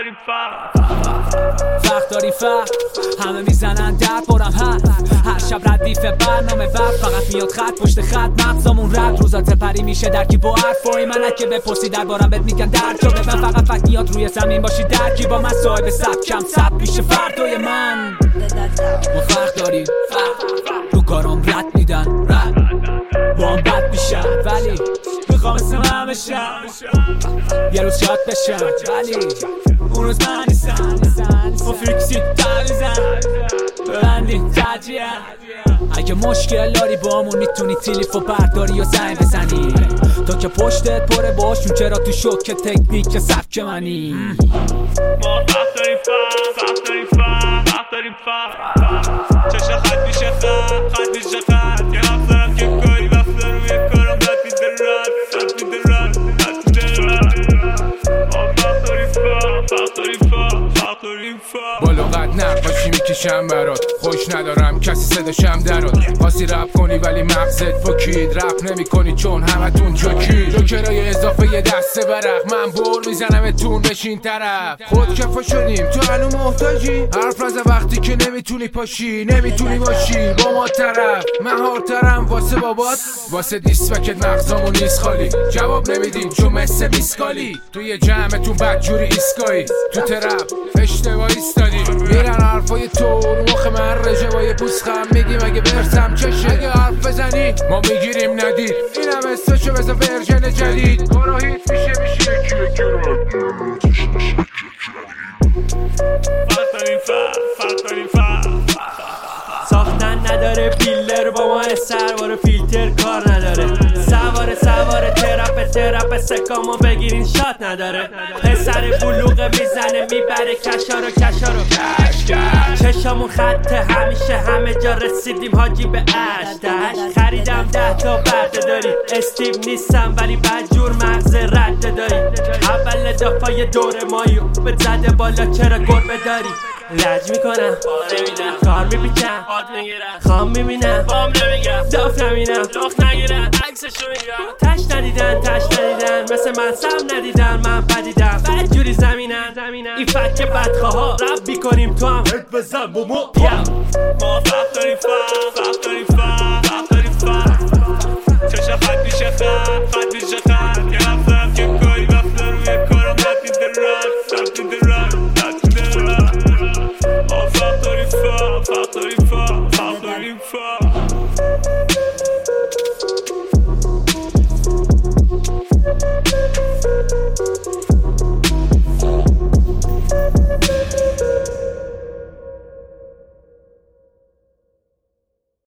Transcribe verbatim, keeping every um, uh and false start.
داریم فرق فرق داریم فرق همه میزنن در بارم حرف هر شب ردیف برنامه ور فقط میاد خط پشت خط مغزامون رد روزات پری میشه درکی با حرفای من که بپرسی دربارم بهت میگن در جا به من فقط فقط میاد روی زمین باشی درکی با من صاحب سبکم سب میشه فردای من ما فرق داریم رو کارام رد میدن رد با هم بد میشن ولی میخوام اسم همه شم یه روز شاد بشم ولی اون روز من نیستم با فریکسی در میزن ببندی ترجیه اگه مشکل داری با همون میتونی تیلیفو برداری یا زنگ بزنی تا که پشتت پره باشون چرا تو شوک تکنیک سبک منی ما فرق داریم فرق فرق داریم فرق فرق داریم فرق چشم خط میشه خط خط میشه خط یه حرف دارم که کاری وقت دارم یه کارم رد میده رد رد میده رد رد میده رد ما فرق داریم فرق فرق داریم فرق فرق داریم فرق با لغت نقاشی میکشم برات خوش ندارم کسی صداشم درات خاصی رپ کنی ولی مغزت فکید رپ نمی کنی چون همتون جاکید جوکرای اضافه یه دسته برق من بول میزنم اتون بشین طرف خود کفا شدیم تو هنو محتاجی حرف از وقتی که نمیتونی پاشی نمیتونی باشی با ما طرف مهارترم واسه بابات واسه دیسپکت مغزامون نیست خالی جواب نمیدیم چون مثل بیسکالی توی جمعتون بدجوری ایسکایی تو ترپ اشتباه ایستادی میرن حرفای تو رو مخ من رژوای پوسخم میگیم اگه برسم چشه اگه حرف بزنی ما میگیریم ندید این هم استاشو بزا ورژن جدید کارا هیت میشه میشه یکی یکی فرق داریم فرق فرق داریم فرق ساختن نداره پیلر با ما سروار فیلتر کار نداره سوار سوار ترپ ترپ سکامو بگیرین شات نداره پسر بلوغه میزنه میبره کشا رو کشا رو کش کش چشامون خطه همیشه همه جا رسیدیم حاجی به اش دش خریدم ده تا برده داری استیو نیستم ولی بدجور مغز رد داری اول دفعه دور مایو به زده بالا چرا گربه داری لج میکنم نمیدم کار میپیچم باد میگیرم خام میبینم بام نمیگم داف نمینم داخت نگیرم عکسشو میگم تش ندیدن تش ندیدن مثل من سم ندیدن من بدیدم بد جوری زمینم این فکر بدخواها رب بیکنیم تو هم هد بزن بومو ما فرق داریم فرق فرق داریم فرق فرق داریم فرق چشم خط میشه خط خط